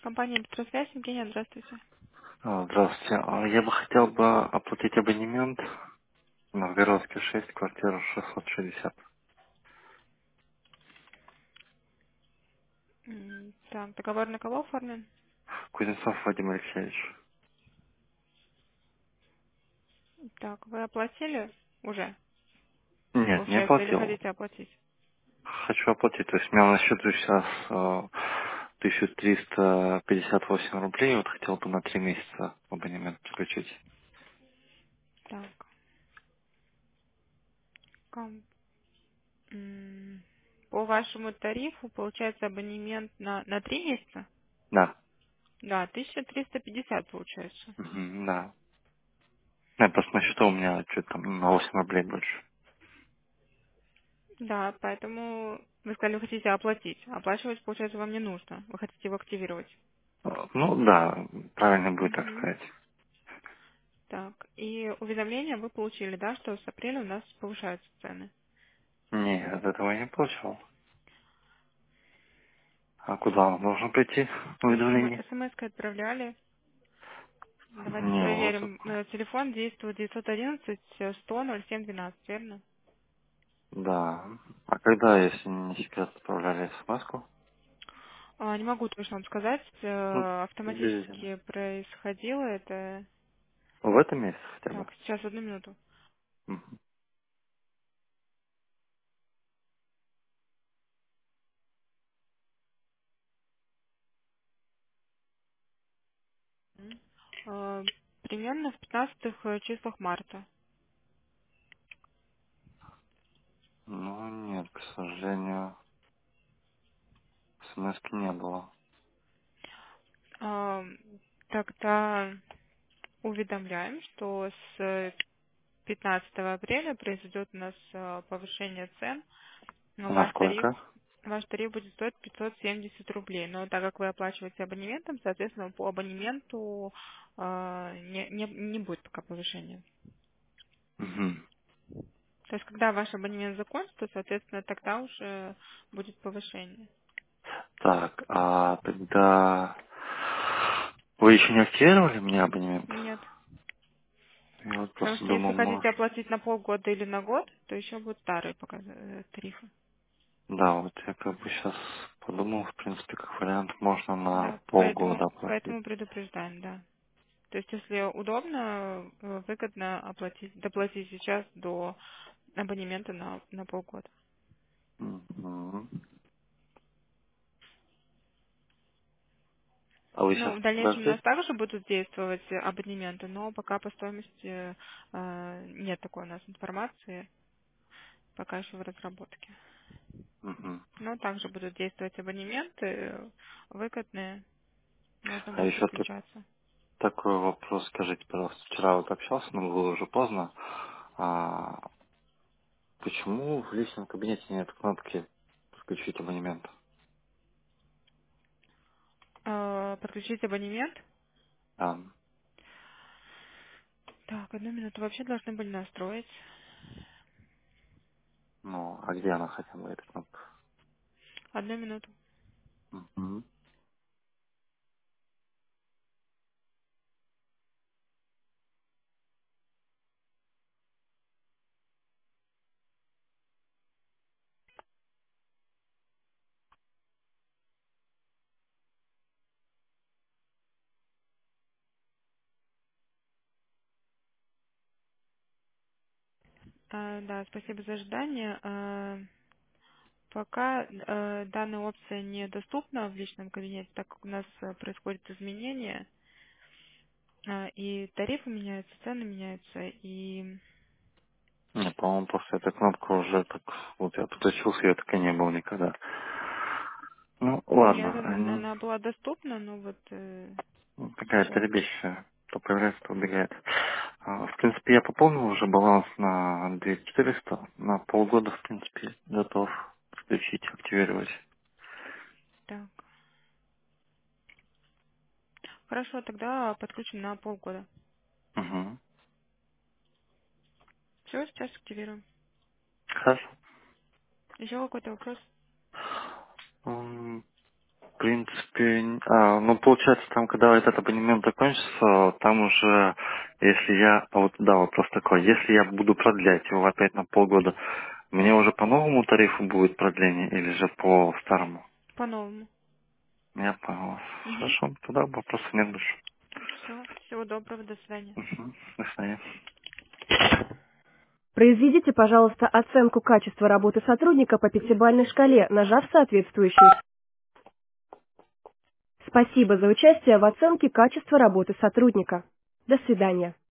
Компания «Петросвязь», Евгения, здравствуйте. Здравствуйте. Я бы хотел бы оплатить абонемент на Новгородской 6, квартира 660. Так, договор на кого оформлен? Кузнецов Вадим Алексеевич. Так, вы оплатили уже, Нет, не получается, или оплатил. хотите оплатить? Хочу оплатить. То есть у меня на счету сейчас 1358 рублей. Вот хотел бы на 3 месяца абонемент подключить. Так, ком- по вашему тарифу получается абонемент на 3 месяца? Да. Да, 1350 получается. Мгм, да. Просто на счету у меня что-то там на 8 рублей больше. Да, поэтому вы сказали, вы хотите оплатить. Оплачивать, получается, вам не нужно. Вы хотите его активировать. Ну да, правильно будет так Мгм. сказать. Так, и уведомление вы получили, да, что с апреля у нас повышаются цены? Нет, этого я не получил. А куда он должен прийти? Уведомление? СМС-кой отправляли. Давайте Не, вот проверим. Телефон действует 911 100 07 12, верно? да. А когда, если не секрет, отправляли смс-ку? Не могу точно вам сказать. Ну, приблизительно. Автоматически происходило это. В этом месяце хотя бы. Так, сейчас одну минуту. Мгм. Э, Примерно в 15 числах марта. Ну, нет, к сожалению, смс не было. Э, Тогда уведомляем, что с 15 апреля произойдет у нас повышение цен. На сколько? Ваш тариф будет стоить 570 рублей. Но так как вы оплачиваете абонементом, соответственно, по абонементу не будет пока повышения. Мгм. То есть, когда ваш абонемент закончится, соответственно, тогда уже будет повышение. Так, а тогда вы еще не активировали мне абонемент? Нет. Я вот Потому просто что если думал, хотите может... оплатить на полгода или на год, то еще будут старые пока тарифы. Да, вот я как бы сейчас подумал, в принципе, как вариант, можно на Да, полгода оплатить. поэтому предупреждаем, да. То есть, если удобно, выгодно доплатить сейчас до абонемента на полгода. Мгм. А вы сейчас Ну, в дальнейшем у нас подождите? также будут действовать абонементы, но пока по стоимости нет такой у нас информации, пока еще в разработке. Мгм. Но также будут действовать абонементы выгодные, можно А будет еще подключаться. такой вопрос, скажите, пожалуйста, вчера вот общался, но было уже поздно. А почему в личном кабинете нет кнопки «Включить абонемент»? Подключить абонемент. А, Так, одну минуту. Вообще должны были настроить. ну, а где она хотя бы, эта кнопка? Одну минуту. Мгм. Да, спасибо за ожидание. Пока данная опция недоступна в личном кабинете, так как у нас происходят изменения, и тарифы меняются, цены меняются, и Не, по-моему, просто эта кнопка уже так... Вот я подключился, ее так и не было никогда. Ну, нет, ладно. она была доступна, но вот Какая-то сейчас. ребища. То появляется, то убегает. В принципе, я пополнил уже баланс на 2400. На полгода, в принципе, готов включить, активировать. Так, хорошо, тогда подключим на полгода. Угу. Все, сейчас активируем. Хорошо. Еще какой-то вопрос? принципе, ну, получается, там, когда этот абонемент закончится, там уже, если я, вот, да, вопрос такой, если я буду продлять его опять на полгода, мне уже по новому тарифу будет продление или же по старому? По-новому. Я понял. Угу. Хорошо, тогда вопросов нет больше. Все. Всего доброго. До свидания. Угу. До свидания. Произведите, пожалуйста, оценку качества работы сотрудника по пятибалльной шкале, нажав соответствующую. Спасибо за участие в оценке качества работы сотрудника. До свидания.